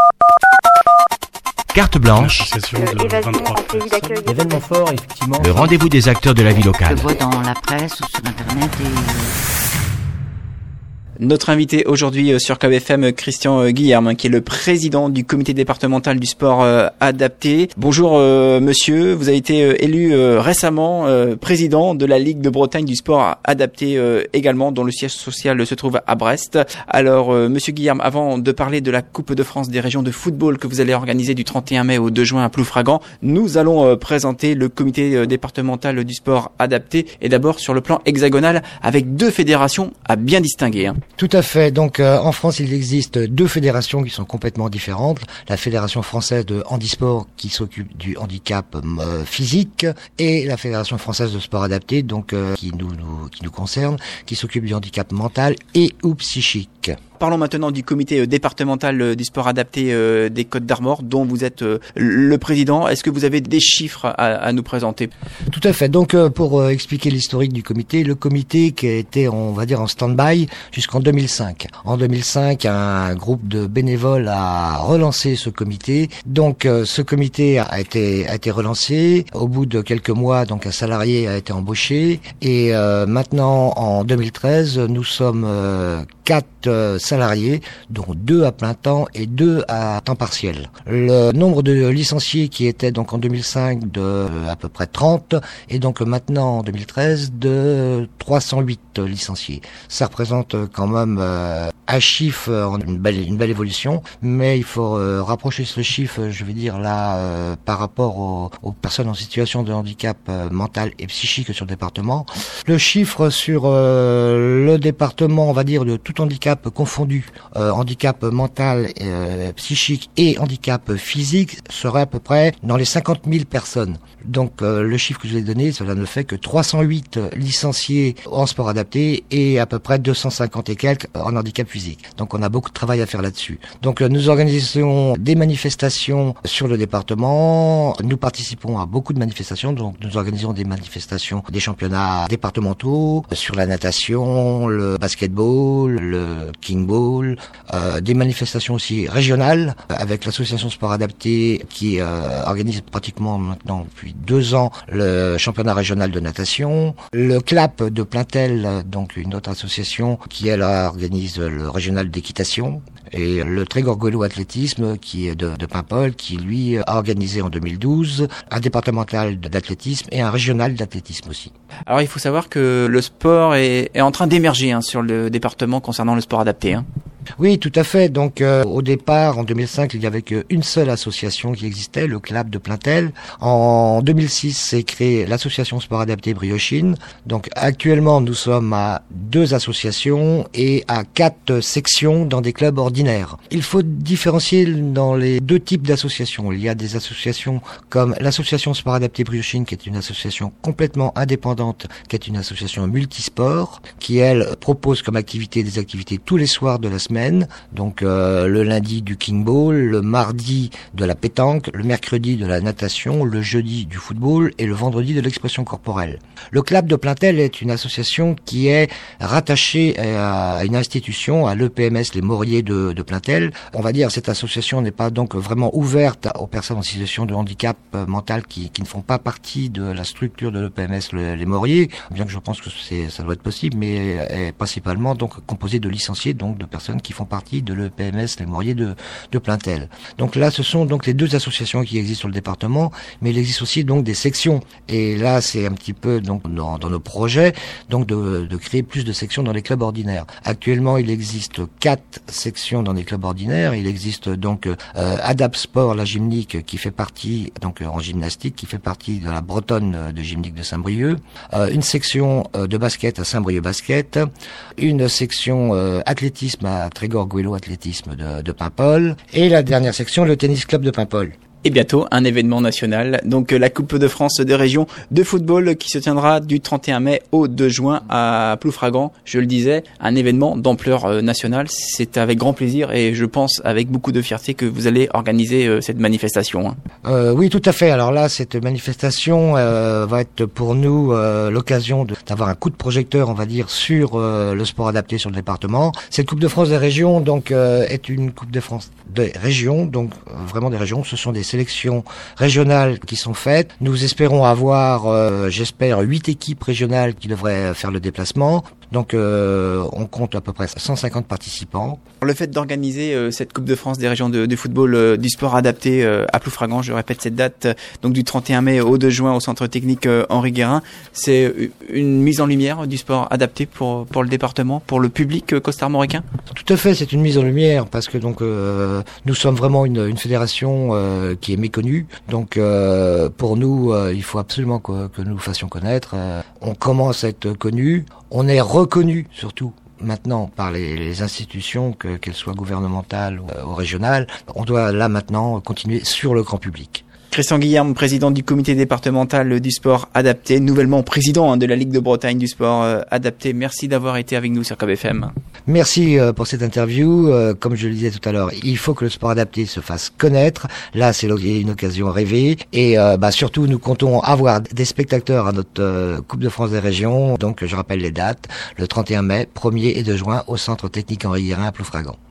Carte blanche. Événement fort, effectivement. Le rendez-vous des acteurs de la vie locale. Je vois dans la presse ou sur Internet Notre invité aujourd'hui sur KBFM, Christian Guillerme, qui est le président du comité départemental du sport adapté. Bonjour monsieur, vous avez été élu récemment président de la Ligue de Bretagne du sport adapté également, dont le siège social se trouve à Brest. Alors monsieur Guillerme, avant de parler de la Coupe de France des régions de football que vous allez organiser du 31 mai au 2 juin à Ploufragan, nous allons présenter le comité départemental du sport adapté, et d'abord sur le plan hexagonal avec deux fédérations à bien distinguer. Tout à fait. Donc en France, il existe deux fédérations qui sont complètement différentes. La Fédération française de handisport qui s'occupe du handicap physique et la Fédération française de sport adapté, donc qui nous concerne, qui s'occupe du handicap mental et ou psychique. Parlons maintenant du comité départemental du sport adapté des Côtes-d'Armor, dont vous êtes le président. Est-ce que vous avez des chiffres à nous présenter? Tout à fait. Donc, pour expliquer l'historique du comité, le comité qui a été, on va dire, en stand-by jusqu'en 2005. En 2005, un groupe de bénévoles a relancé ce comité. Donc, ce comité a été relancé. Au bout de quelques mois, donc, un salarié a été embauché. Et maintenant, en 2013, nous sommes 4 salariés, dont 2 à plein temps et 2 à temps partiel. Le nombre de licenciés qui était donc en 2005 de à peu près 30 et donc maintenant en 2013 de 308 licenciés. Ça représente quand même un chiffre, une belle évolution, mais il faut rapprocher ce chiffre, je vais dire là, par rapport aux personnes en situation de handicap mental et psychique sur le département. Le chiffre sur le département, on va dire, de tout handicap confondu, handicap mental, psychique et handicap physique, serait à peu près dans les 50 000 personnes. Donc le chiffre que je vous ai donné, cela ne fait que 308 licenciés en sport adapté et à peu près 250 et quelques en handicap physique. Donc on a beaucoup de travail à faire là-dessus. Donc nous organisons des manifestations sur le département, nous participons à beaucoup de manifestations, donc nous organisons des manifestations, des championnats départementaux sur la natation, le basketball, le kingball, des manifestations aussi régionales avec l'association sport adapté qui organise pratiquement maintenant depuis 2 ans le championnat régional de natation, le CLAP de Plaintel, donc une autre association qui elle organise le régional d'équitation, et le Trégor-Gouello athlétisme qui est de Paimpol, qui lui a organisé en 2012 un départemental d'athlétisme et un régional d'athlétisme aussi. Alors il faut savoir que le sport est en train d'émerger sur le département concernant le sport adapté. Oui, tout à fait. Donc au départ, en 2005, il n'y avait qu'une seule association qui existait, le CLAP de Plaintel. En 2006, s'est créée l'association sport adapté Briochine. Donc actuellement, nous sommes à 2 associations et à 4 sections dans des clubs ordinaires. Il faut différencier dans les 2 types d'associations. Il y a des associations comme l'association sport adapté Briochine, qui est une association complètement indépendante, qui est une association multisport, qui elle propose comme activité des activités tous les soirs de la semaine, donc le lundi du kingball, le mardi de la pétanque, le mercredi de la natation, le jeudi du football et le vendredi de l'expression corporelle. Le CLAP de Plaintel est une association qui est rattachée à une institution, à l'EPMS Les Mauriers de Plaintel. On va dire cette association n'est pas donc vraiment ouverte aux personnes en situation de handicap mental qui ne font pas partie de la structure de l'EPMS Les Mauriers, bien que je pense que ça doit être possible, mais est principalement donc composée de licenciés, donc de personnes qui font partie de l'EPMS Les Mauriers de Plaintel. Donc là, ce sont donc les 2 associations qui existent sur le département, mais il existe aussi donc des sections. Et là, c'est un petit peu donc dans nos projets donc de créer plus de sections dans les clubs ordinaires. Actuellement, il existe 4 sections dans les clubs ordinaires. Il existe donc Adapt Sport, la gymnique, qui fait partie donc en gymnastique, qui fait partie de la Bretonne de gymnique de Saint-Brieuc, une section de basket à Saint-Brieuc basket, une section athlétisme à Trégor-Gouello athlétisme de Paimpol, et la dernière section, le tennis club de Paimpol. Et bientôt, un événement national, donc la Coupe de France des régions de football qui se tiendra du 31 mai au 2 juin à Ploufragan. Je le disais, un événement d'ampleur nationale. C'est avec grand plaisir et je pense avec beaucoup de fierté que vous allez organiser cette manifestation. Oui, tout à fait. Alors là, cette manifestation va être pour nous l'occasion d'avoir un coup de projecteur, on va dire, sur le sport adapté sur le département. Cette Coupe de France des régions, donc, est une Coupe de France des régions, donc vraiment des régions. Ce sont des sélections régionales qui sont faites. Nous espérons avoir, j'espère, 8 équipes régionales qui devraient faire le déplacement. Donc on compte à peu près 150 participants. Le fait d'organiser cette Coupe de France des régions de football du sport adapté à Ploufragan, je répète cette date, donc du 31 mai au 2 juin au centre technique Henri Guérin, c'est une mise en lumière du sport adapté pour le département, pour le public costarmoricain? Tout à fait, c'est une mise en lumière parce que donc nous sommes vraiment une fédération qui est méconnue. Donc pour nous, il faut absolument que nous fassions connaître. On commence à être connus, on est reconnu surtout maintenant par les institutions, qu'elles soient gouvernementales ou régionales. On doit là maintenant continuer sur le grand public. Christian Guillerme, président du comité départemental du sport adapté, nouvellement président de la Ligue de Bretagne du sport adapté. Merci d'avoir été avec nous sur KBFM. Merci pour cette interview. Comme je le disais tout à l'heure, il faut que le sport adapté se fasse connaître. Là, c'est une occasion rêvée. Et surtout, nous comptons avoir des spectateurs à notre Coupe de France des régions. Donc, je rappelle les dates. Le 31 mai, 1er et 2 juin, au centre technique Henri Guérin à Ploufragan.